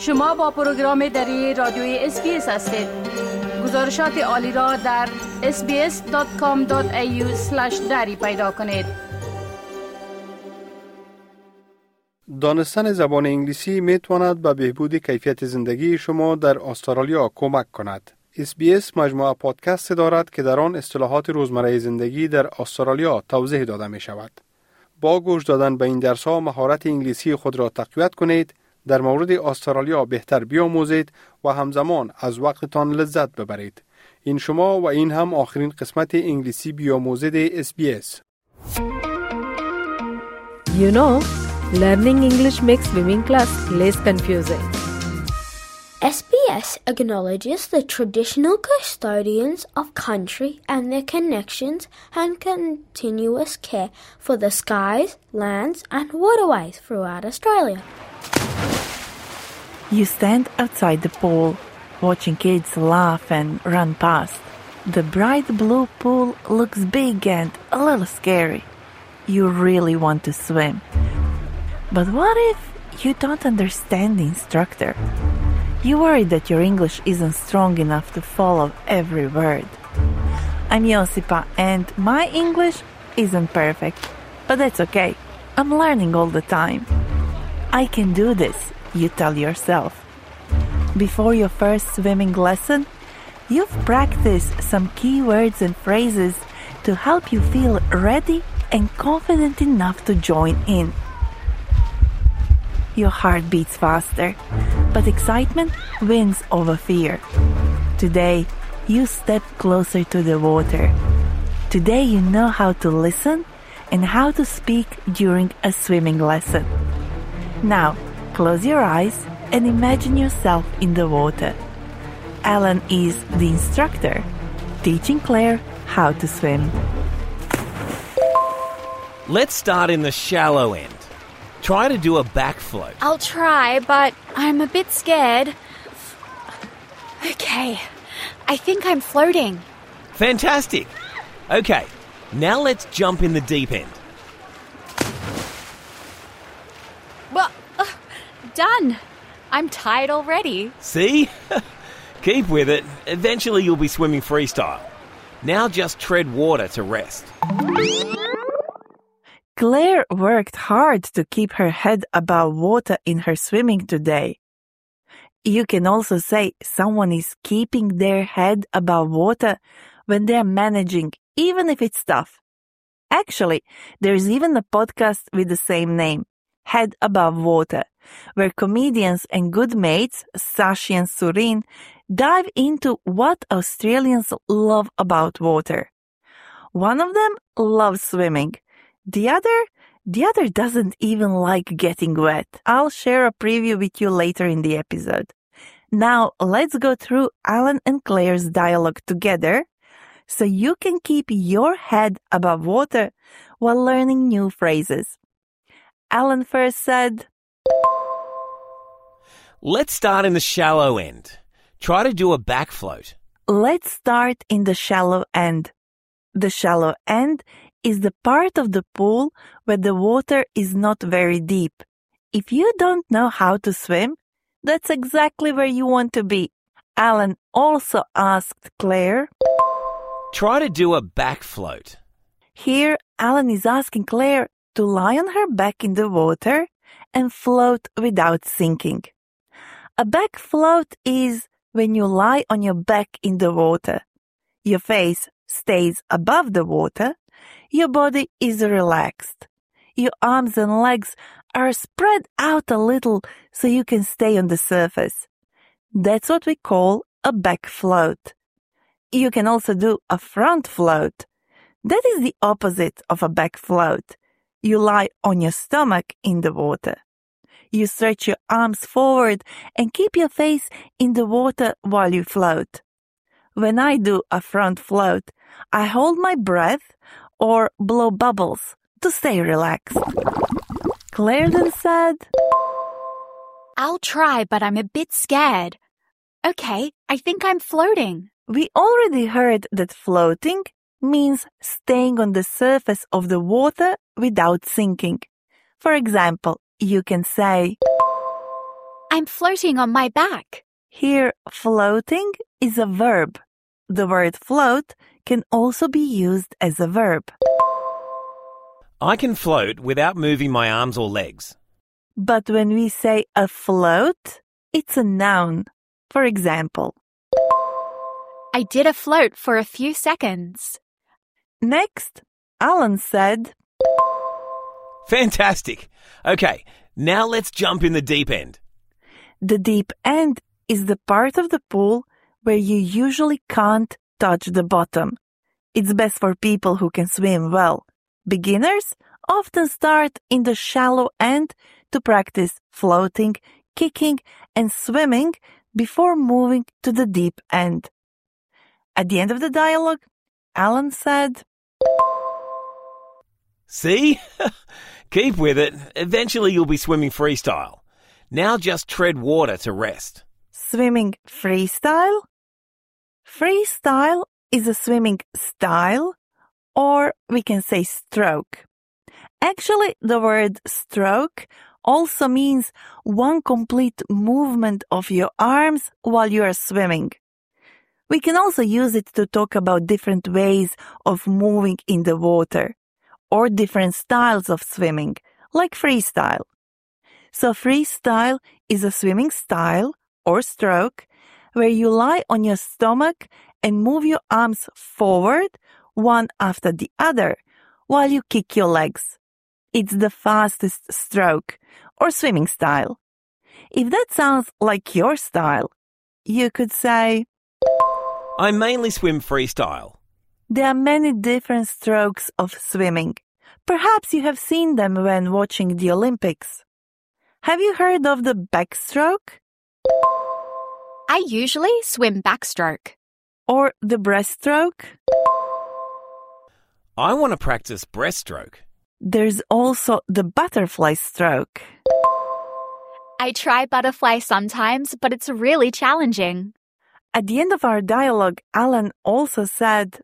شما با پروگرام دری رادیوی SBS هستید. گزارشات عالی را در sbs.com.au/dari پیدا کنید. دانستن زبان انگلیسی می تواند به بهبود کیفیت زندگی شما در استرالیا کمک کند. SBS مجموعه پادکست دارد که در آن اصطلاحات روزمره زندگی در استرالیا توضیح داده می شود. با گوش دادن به این درس‌ها مهارت انگلیسی خود را تقویت کنید، در مورد استرالیا بهتر بیاموزید و همزمان از وقتتان لذت ببرید. این شما و این هم آخرین قسمت انگلیسی بیاموزید SBS. You know, learning English makes swimming class less confusing. SBS acknowledges the traditional custodians of country and their connections and continuous care for the skies, lands and waterways throughout Australia. You stand outside the pool, watching kids laugh and run past. The bright blue pool looks big and a little scary. You really want to swim. But what if you don't understand the instructor? You worry that your English isn't strong enough to follow every word. I'm Josipa and my English isn't perfect, but that's okay. I'm learning all the time. I can do this, you tell yourself. Before your first swimming lesson, you've practiced some key words and phrases to help you feel ready and confident enough to join in. Your heart beats faster, but excitement wins over fear. Today, you step closer to the water. Today you know how to listen and how to speak during a swimming lesson. Now, close your eyes and imagine yourself in the water. Alan is the instructor, teaching Claire how to swim. Let's start in the shallow end. Try to do a back float. I'll try, but I'm a bit scared. Okay, I think I'm floating. Fantastic. Okay, now let's jump in the deep end. Well, done. I'm tired already. See? Keep with it. Eventually you'll be swimming freestyle. Now just tread water to rest. Claire worked hard to keep her head above water in her swimming today. You can also say someone is keeping their head above water when they're managing, even if it's tough. Actually, there's even a podcast with the same name, Head Above Water, where comedians and good mates, Sashi and Surin, dive into what Australians love about water. One of them loves swimming. The other doesn't even like getting wet. I'll share a preview with you later in the episode. Now, let's go through Alan and Claire's dialogue together so you can keep your head above water while learning new phrases. Alan first said, Let's start in the shallow end. Try to do a back float. Let's start in the shallow end. The shallow end is the part of the pool where the water is not very deep. If you don't know how to swim, that's exactly where you want to be. Alan also asked Claire, Try to do a back float. Here, Alan is asking Claire to lie on her back in the water and float without sinking. A back float is when you lie on your back in the water. Your face stays above the water. Your body is relaxed. Your arms and legs are spread out a little so you can stay on the surface. That's what we call a back float. You can also do a front float. That is the opposite of a back float. You lie on your stomach in the water. You stretch your arms forward and keep your face in the water while you float. When I do a front float, I hold my breath or blow bubbles to stay relaxed. Claire then said, I'll try, but I'm a bit scared. Okay, I think I'm floating. We already heard that floating means staying on the surface of the water without sinking. For example, you can say, I'm floating on my back. Here, floating is a verb. The word float can also be used as a verb. I can float without moving my arms or legs. But when we say afloat, it's a noun. For example, I did a float for a few seconds. next, Alan said, Fantastic. Okay, now let's jump in the deep end. the deep end is the part of the pool where you usually can't touch the bottom. It's best for people who can swim well. Beginners often start in the shallow end to practice floating, kicking, and swimming before moving to the deep end. At the end of the dialogue, Alan said, See? Keep with it. Eventually you'll be swimming freestyle. Now just tread water to rest. swimming freestyle? Freestyle is a swimming style, or we can say stroke. Actually, the word stroke also means one complete movement of your arms while you are swimming. We can also use it to talk about different ways of moving in the water, or different styles of swimming, like freestyle. So freestyle is a swimming style, or stroke, where you lie on your stomach and move your arms forward, one after the other, while you kick your legs. It's the fastest stroke, or swimming style. If that sounds like your style, you could say, I mainly swim freestyle. there are many different strokes of swimming. Perhaps you have seen them when watching the Olympics. Have you heard of the backstroke? I usually swim backstroke. Or the breaststroke? I want to practice breaststroke. There's also the butterfly stroke. I try butterfly sometimes, but it's really challenging. At the end of our dialogue, Alan also said,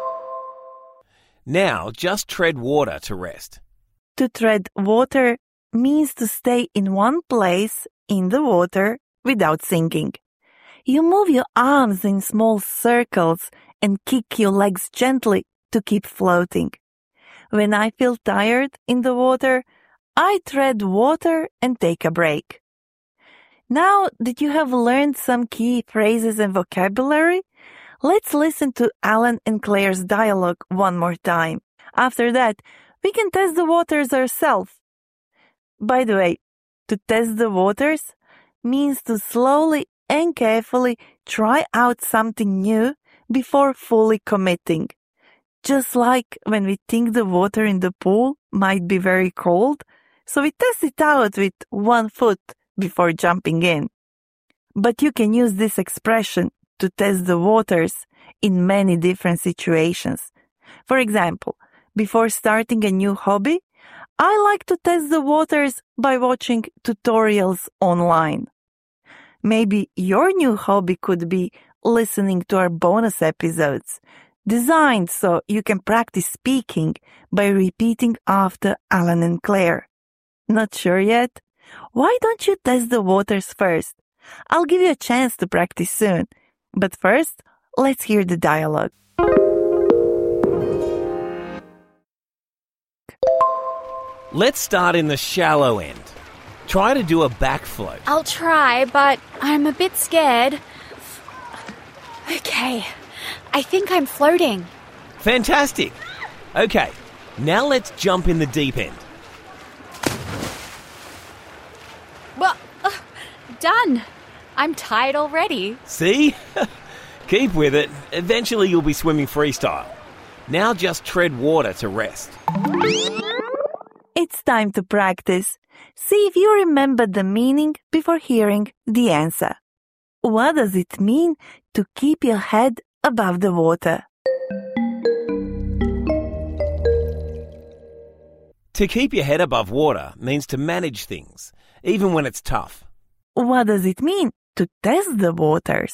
Now just tread water to rest. to tread water means to stay in one place in the water without sinking. You move your arms in small circles and kick your legs gently to keep floating. When I feel tired in the water, I tread water and take a break. Now that you have learned some key phrases and vocabulary, let's listen to Alan and Claire's dialogue one more time. After that, we can test the waters ourselves. By the way, to test the waters means to slowly and carefully try out something new before fully committing. Just like when we think the water in the pool might be very cold, so we test it out with 1 foot before jumping in. But you can use this expression to test the waters in many different situations. For example, before starting a new hobby, I like to test the waters by watching tutorials online. Maybe your new hobby could be listening to our bonus episodes, designed so you can practice speaking by repeating after Alan and Claire. Not sure yet? Why don't you test the waters first? I'll give you a chance to practice soon. But first, let's hear the dialogue. Let's start in the shallow end. Try to do a back float. I'll try, but I'm a bit scared. Okay, I think I'm floating. Fantastic. Okay, now let's jump in the deep end. Well, done. I'm tired already. See? Keep with it. Eventually you'll be swimming freestyle. Now just tread water to rest. It's time to practice. See if you remember the meaning before hearing the answer. What does it mean to keep your head above the water? To keep your head above water means to manage things, even when it's tough. What does it mean to test the waters?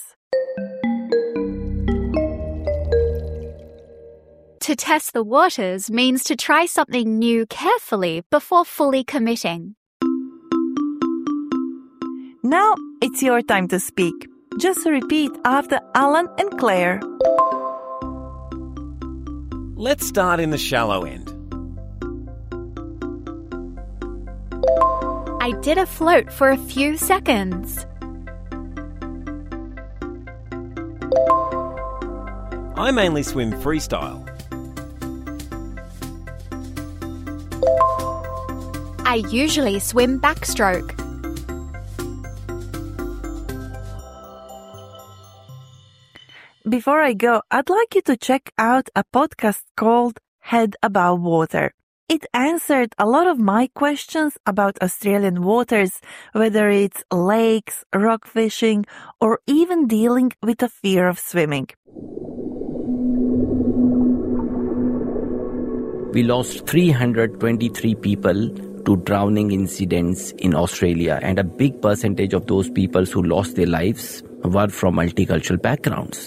To test the waters means to try something new carefully before fully committing. Now it's your time to speak. Just repeat after Alan and Claire. Let's start in the shallow end. I did a float for a few seconds. I mainly swim freestyle. I usually swim backstroke. Before I go, I'd like you to check out a podcast called Head Above Water. It answered a lot of my questions about Australian waters, whether it's lakes, rock fishing, or even dealing with a fear of swimming. We lost 323 people to drowning incidents in Australia, and a big percentage of those people who lost their lives were from multicultural backgrounds.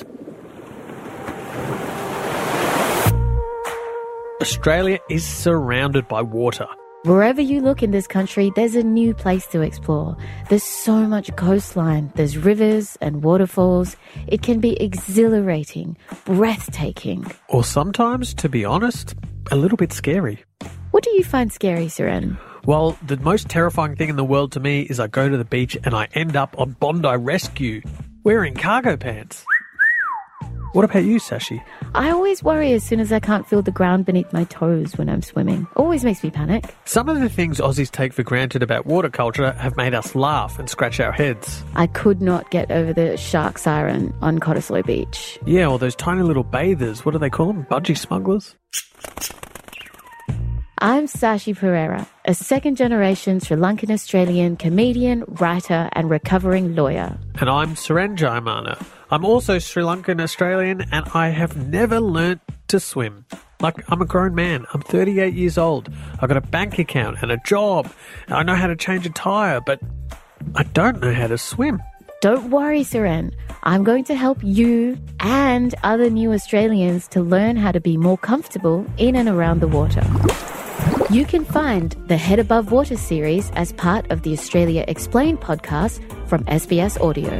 Australia is surrounded by water. Wherever you look in this country, there's a new place to explore. There's so much coastline, there's rivers and waterfalls. It can be exhilarating, breathtaking. Or sometimes, to be honest, a little bit scary. What do you find scary, Suren? Well, the most terrifying thing in the world to me is I go to the beach and I end up on Bondi Rescue wearing cargo pants. What about you, Sashi? I always worry as soon as I can't feel the ground beneath my toes when I'm swimming. Always makes me panic. Some of the things Aussies take for granted about water culture have made us laugh and scratch our heads. I could not get over the shark siren on Cottesloe Beach. Yeah, or those tiny little bathers. What do they call them? Budgie smugglers? I'm Sashi Pereira, a second-generation Sri Lankan Australian comedian, writer and recovering lawyer. And I'm Suren Jayamana. I'm also Sri Lankan Australian and I have never learnt to swim. Like, I'm a grown man. I'm 38 years old. I've got a bank account and a job. I know how to change a tyre, but I don't know how to swim. Don't worry, Suren. I'm going to help you and other new Australians to learn how to be more comfortable in and around the water. You can find the Head Above Water series as part of the Australia Explained podcast from SBS Audio.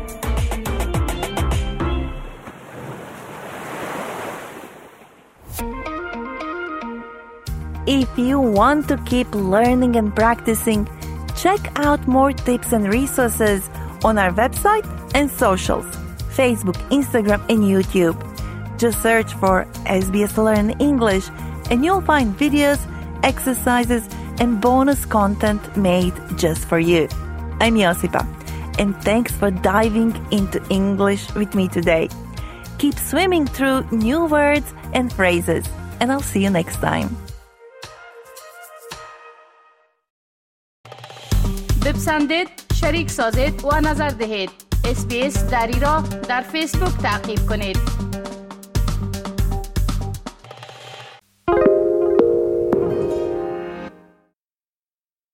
If you want to keep learning and practicing, check out more tips and resources on our website and socials, Facebook, Instagram and YouTube. Just search for SBS Learn English and you'll find videos, exercises and bonus content made just for you. I'm Josipa and thanks for diving into English with me today. Keep swimming through new words and phrases and I'll see you next time. بپسندید، شریک سازید و نظر دهید. SBS دری را در فیسبوک تعقیب کنید.